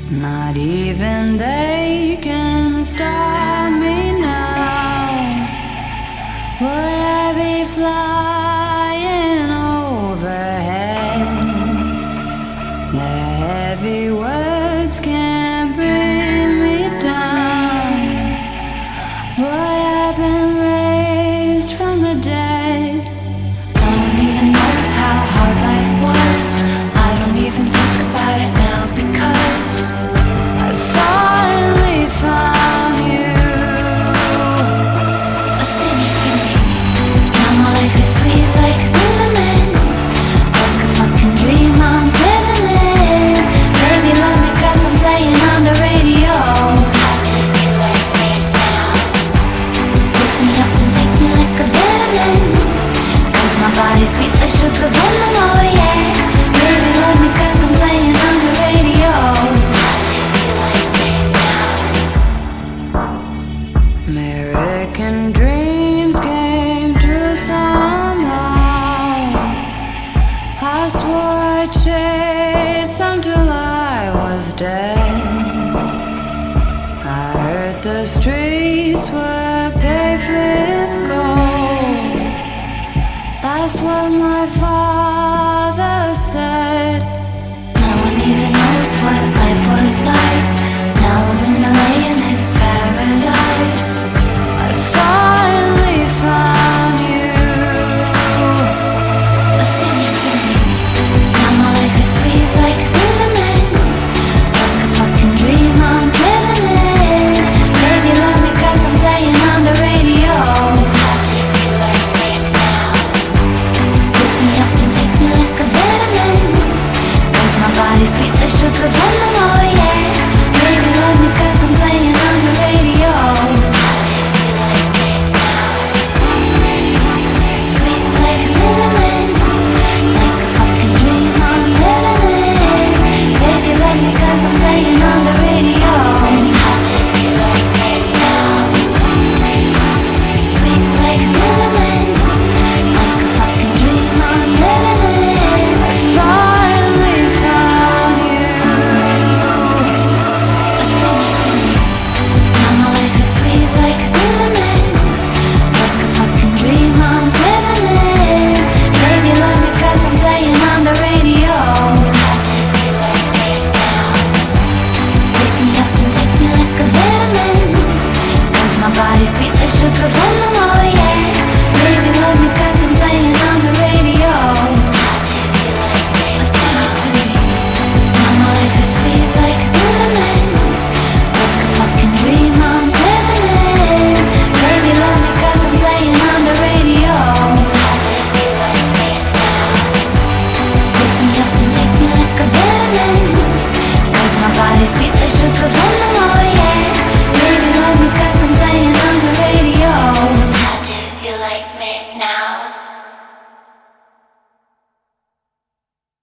Not even they can stop me now. Would I be flying overhead? The heavy words can't bring me down. Would I been raised from the dead? No one even knows how hard life was. I don't even think about it now because I finally found you. Sing it to me. Now my life is sweet like cinnamon, like a fucking dream I'm living in. Baby, love me 'cause I'm playing on the radio. How do you like me now? Pick me up and take me like a vitamin, 'cause my body's sweet like sugar venom, oh yeah. Baby, love me 'cause I'm playing on the radio. How do you like me now? American dreams came true somehow. I swore I'd chase them till I was dead. I heard the streets were paved with gold. That's what my father said.